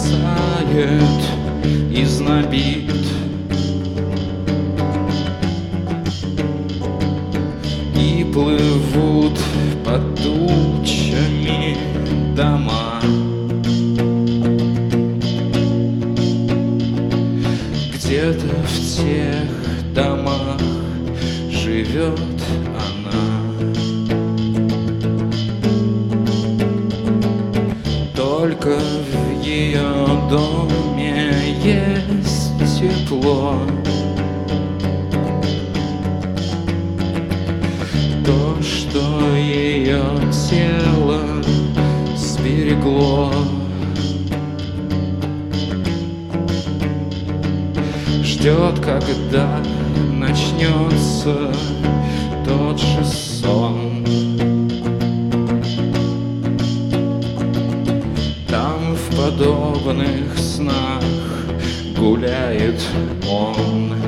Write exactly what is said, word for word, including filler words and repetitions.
мерцает и знобит. И плывут под тучами дома, где-то в тех домах живет она. Только в ее доме есть тепло. То, что ее тело сберегло, ждет, когда начнется тот же сон. Там в подобных снах гуляет он.